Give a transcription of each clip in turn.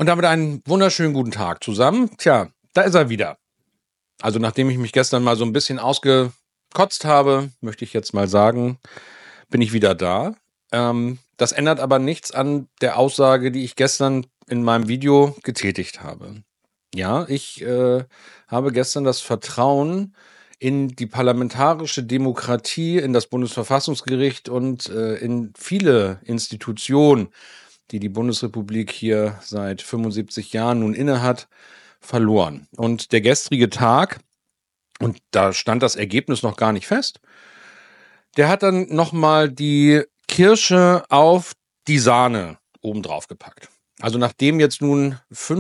Und damit einen wunderschönen guten Tag zusammen. Tja, da ist er wieder. Also nachdem ich mich gestern mal so ein bisschen ausgekotzt habe, möchte ich jetzt mal sagen, bin ich wieder da. Das ändert aber nichts an der Aussage, die ich gestern in meinem Video getätigt habe. Ja, ich habe gestern das Vertrauen in die parlamentarische Demokratie, in das Bundesverfassungsgericht und in viele Institutionen, die die Bundesrepublik hier seit 75 Jahren nun innehat, verloren. Und der gestrige Tag, und da stand das Ergebnis noch gar nicht fest, der hat dann nochmal die Kirsche auf die Sahne obendrauf gepackt. Also nachdem jetzt nun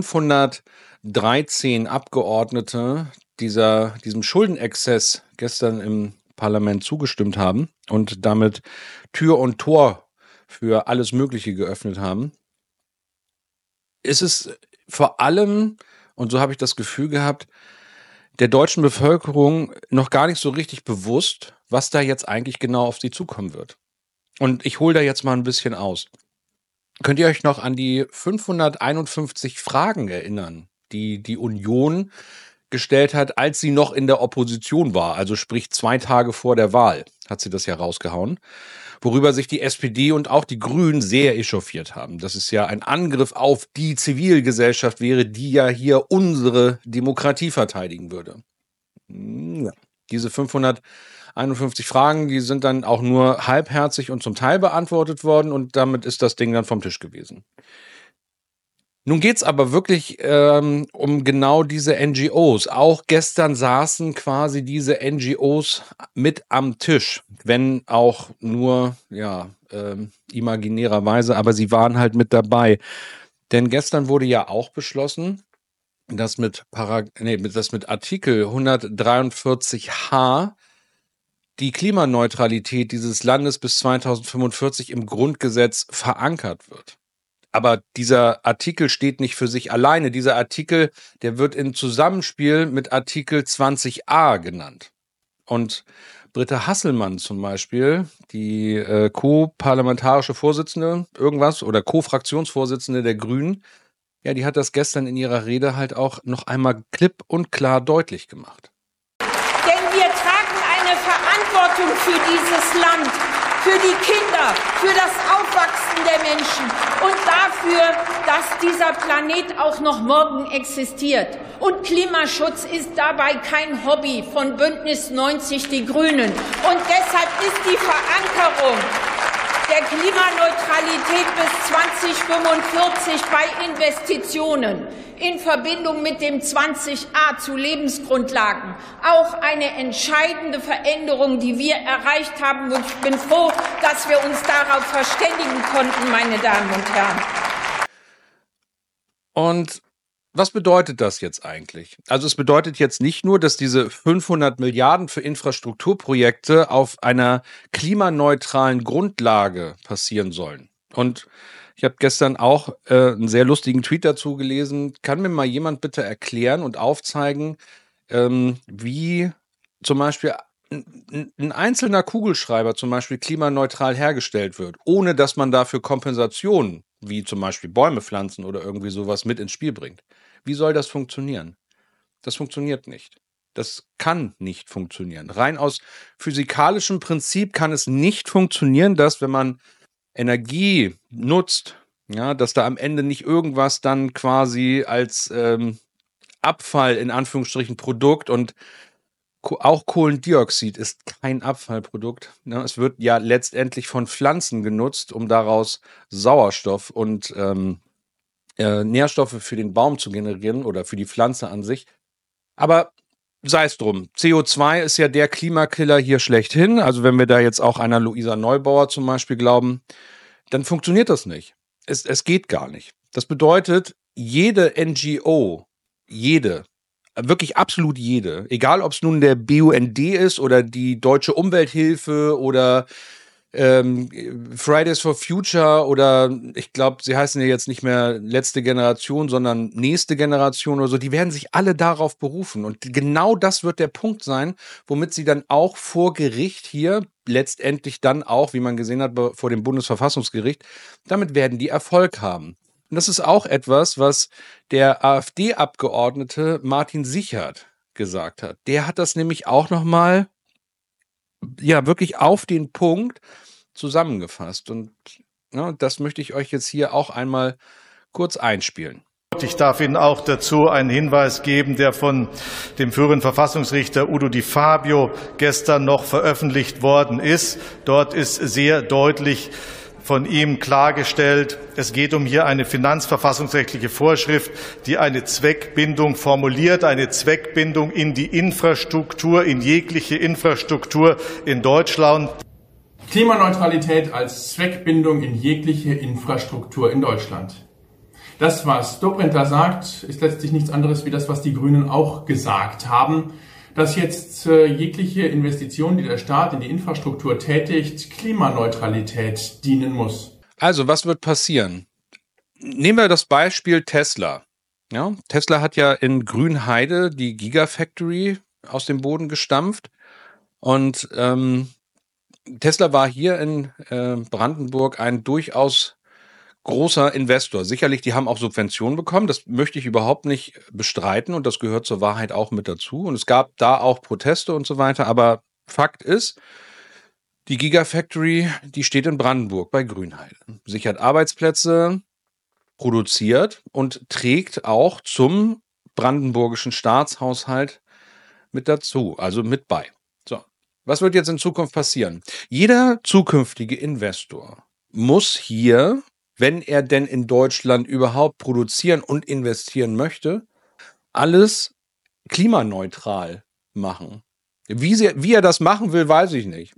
513 Abgeordnete diesem Schuldenexzess gestern im Parlament zugestimmt haben und damit Tür und Tor für alles Mögliche geöffnet haben, ist es vor allem, und so habe ich das Gefühl gehabt, der deutschen Bevölkerung noch gar nicht so richtig bewusst, was da jetzt eigentlich genau auf sie zukommen wird. Und ich hole da jetzt mal ein bisschen aus. Könnt ihr euch noch an die 551 Fragen erinnern, die die Union gestellt hat, als sie noch in der Opposition war, also sprich 2 Tage vor der Wahl, hat sie das ja rausgehauen, worüber sich die SPD und auch die Grünen sehr echauffiert haben. Dass es ja ein Angriff auf die Zivilgesellschaft wäre, die ja hier unsere Demokratie verteidigen würde. Ja. Diese 551 Fragen, die sind dann auch nur halbherzig und zum Teil beantwortet worden und damit ist das Ding dann vom Tisch gewesen. Nun geht's aber wirklich um genau diese NGOs. Auch gestern saßen quasi diese NGOs mit am Tisch, wenn auch nur imaginärerweise, aber sie waren halt mit dabei. Denn gestern wurde ja auch beschlossen, dass mit Artikel 143h die Klimaneutralität dieses Landes bis 2045 im Grundgesetz verankert wird. Aber dieser Artikel steht nicht für sich alleine. Dieser Artikel, der wird in Zusammenspiel mit Artikel 20a genannt. Und Britta Hasselmann zum Beispiel, die co-parlamentarische Vorsitzende oder Co-Fraktionsvorsitzende der Grünen, ja, die hat das gestern in ihrer Rede halt auch noch einmal klipp und klar deutlich gemacht. Denn wir tragen eine Verantwortung für dieses Land, für die Kinder, für das Aufwachsen der Menschen und dafür, dass dieser Planet auch noch morgen existiert. Und Klimaschutz ist dabei kein Hobby von Bündnis 90 Die Grünen. Und deshalb ist die Verankerung der Klimaneutralität bis 2045 bei Investitionen in Verbindung mit dem 20a zu Lebensgrundlagen auch eine entscheidende Veränderung, die wir erreicht haben. Und ich bin froh, dass wir uns darauf verständigen konnten, meine Damen und Herren. Und was bedeutet das jetzt eigentlich? Also es bedeutet jetzt nicht nur, dass diese 500 Milliarden für Infrastrukturprojekte auf einer klimaneutralen Grundlage passieren sollen. Und ich habe gestern auch einen sehr lustigen Tweet dazu gelesen. Kann mir mal jemand bitte erklären und aufzeigen, wie zum Beispiel ein einzelner Kugelschreiber zum Beispiel klimaneutral hergestellt wird, ohne dass man dafür Kompensationen, wie zum Beispiel Bäume pflanzen oder irgendwie sowas mit ins Spiel bringt. Wie soll das funktionieren? Das funktioniert nicht. Das kann nicht funktionieren. Rein aus physikalischem Prinzip kann es nicht funktionieren, dass wenn man Energie nutzt, ja, dass da am Ende nicht irgendwas dann quasi als Abfall in Anführungsstrichen Produkt und auch Kohlendioxid ist kein Abfallprodukt. Ne? Es wird ja letztendlich von Pflanzen genutzt, um daraus Sauerstoff und Nährstoffe für den Baum zu generieren oder für die Pflanze an sich. Aber sei es drum. CO2 ist ja der Klimakiller hier schlechthin. Also wenn wir da jetzt auch einer Luisa Neubauer zum Beispiel glauben, dann funktioniert das nicht. Es geht gar nicht. Das bedeutet, jede NGO, wirklich absolut jede, egal ob es nun der BUND ist oder die Deutsche Umwelthilfe oder Fridays for Future oder ich glaube, sie heißen ja jetzt nicht mehr letzte Generation, sondern nächste Generation oder so, die werden sich alle darauf berufen. Und genau das wird der Punkt sein, womit sie dann auch vor Gericht hier letztendlich dann auch, wie man gesehen hat, vor dem Bundesverfassungsgericht, damit werden die Erfolg haben. Und das ist auch etwas, was der AfD-Abgeordnete Martin Sichert gesagt hat. Der hat das nämlich auch nochmal, ja, wirklich auf den Punkt zusammengefasst. Und ja, das möchte ich euch jetzt hier auch einmal kurz einspielen. Ich darf Ihnen auch dazu einen Hinweis geben, der von dem früheren Verfassungsrichter Udo Di Fabio gestern noch veröffentlicht worden ist. Dort ist sehr deutlich von ihm klargestellt, es geht um hier eine finanzverfassungsrechtliche Vorschrift, die eine Zweckbindung formuliert, eine Zweckbindung in die Infrastruktur, in jegliche Infrastruktur in Deutschland. Klimaneutralität als Zweckbindung in jegliche Infrastruktur in Deutschland. Das, was Dobrindt da sagt, ist letztlich nichts anderes wie das, was die Grünen auch gesagt haben, dass jetzt jegliche Investition, die der Staat in die Infrastruktur tätigt, Klimaneutralität dienen muss. Also, was wird passieren? Nehmen wir das Beispiel Tesla. Ja, Tesla hat ja in Grünheide die Gigafactory aus dem Boden gestampft. Und Tesla war hier in Brandenburg ein durchaus großer Investor. Sicherlich, die haben auch Subventionen bekommen. Das möchte ich überhaupt nicht bestreiten. Und das gehört zur Wahrheit auch mit dazu. Und es gab da auch Proteste und so weiter. Aber Fakt ist, die Gigafactory, die steht in Brandenburg bei Grünheide. Sichert Arbeitsplätze, produziert und trägt auch zum brandenburgischen Staatshaushalt mit dazu, also mit bei. So, was wird jetzt in Zukunft passieren? Jeder zukünftige Investor muss hier, wenn er denn in Deutschland überhaupt produzieren und investieren möchte, alles klimaneutral machen. Wie er das machen will, weiß ich nicht.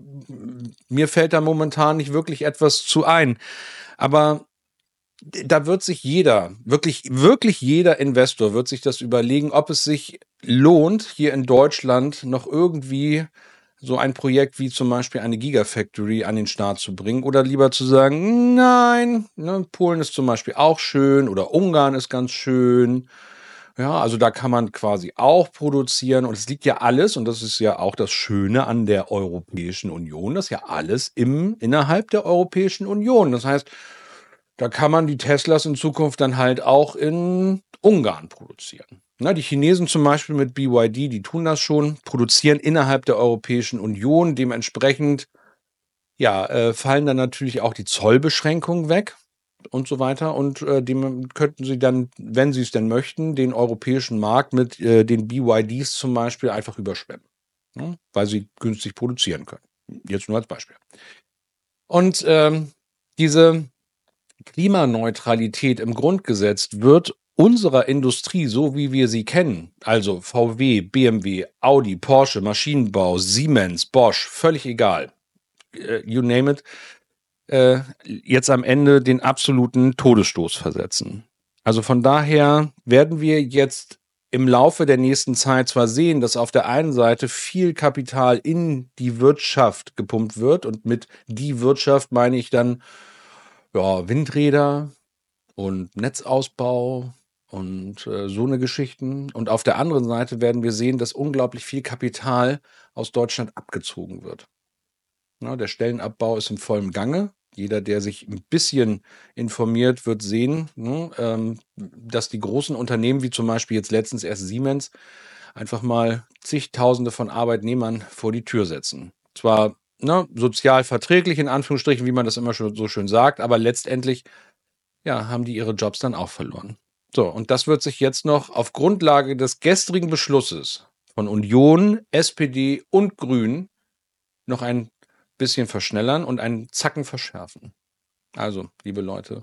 Mir fällt da momentan nicht wirklich etwas zu ein. Aber da wird sich jeder, wirklich jeder Investor wird sich das überlegen, ob es sich lohnt, hier in Deutschland noch irgendwie so ein Projekt wie zum Beispiel eine Gigafactory an den Start zu bringen oder lieber zu sagen, nein, ne, Polen ist zum Beispiel auch schön oder Ungarn ist ganz schön. Ja, also da kann man quasi auch produzieren und es liegt ja alles, und das ist ja auch das Schöne an der Europäischen Union, das ist ja alles innerhalb der Europäischen Union. Das heißt, da kann man die Teslas in Zukunft dann halt auch in Ungarn produzieren. Na, die Chinesen zum Beispiel mit BYD, die tun das schon, produzieren innerhalb der Europäischen Union. Dementsprechend ja, fallen dann natürlich auch die Zollbeschränkungen weg und so weiter. Und dem könnten sie dann, wenn sie es denn möchten, den europäischen Markt mit den BYDs zum Beispiel einfach überschwemmen. Ne? Weil sie günstig produzieren können. Jetzt nur als Beispiel. Und diese Klimaneutralität im Grundgesetz wird unserer Industrie, so wie wir sie kennen, also VW, BMW, Audi, Porsche, Maschinenbau, Siemens, Bosch, völlig egal, you name it, jetzt am Ende den absoluten Todesstoß versetzen. Also von daher werden wir jetzt im Laufe der nächsten Zeit zwar sehen, dass auf der einen Seite viel Kapital in die Wirtschaft gepumpt wird, und mit die Wirtschaft meine ich dann ja, Windräder und Netzausbau und so eine Geschichten. Und auf der anderen Seite werden wir sehen, dass unglaublich viel Kapital aus Deutschland abgezogen wird. Ja, der Stellenabbau ist im vollen Gange. Jeder, der sich ein bisschen informiert, wird sehen, ne, dass die großen Unternehmen, wie zum Beispiel jetzt letztens erst Siemens, einfach mal zigtausende von Arbeitnehmern vor die Tür setzen. Zwar sozial verträglich, in Anführungsstrichen, wie man das immer schon so schön sagt, aber letztendlich ja, haben die ihre Jobs dann auch verloren. So, und das wird sich jetzt noch auf Grundlage des gestrigen Beschlusses von Union, SPD und Grünen noch ein bisschen verschnellern und einen Zacken verschärfen. Also, liebe Leute,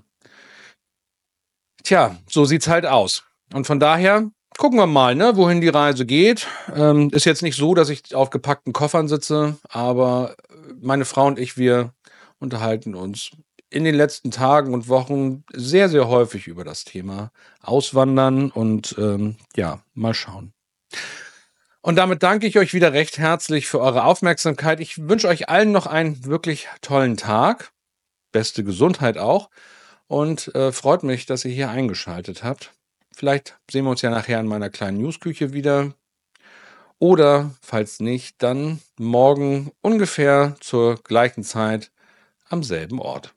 tja, so sieht's halt aus. Und von daher gucken wir mal, ne, wohin die Reise geht. Ist jetzt nicht so, dass ich auf gepackten Koffern sitze, aber meine Frau und ich, wir unterhalten uns in den letzten Tagen und Wochen sehr, sehr häufig über das Thema Auswandern und ja, mal schauen. Und damit danke ich euch wieder recht herzlich für eure Aufmerksamkeit. Ich wünsche euch allen noch einen wirklich tollen Tag. Beste Gesundheit auch. Und freut mich, dass ihr hier eingeschaltet habt. Vielleicht sehen wir uns ja nachher in meiner kleinen Newsküche wieder. Oder, falls nicht, dann morgen ungefähr zur gleichen Zeit am selben Ort.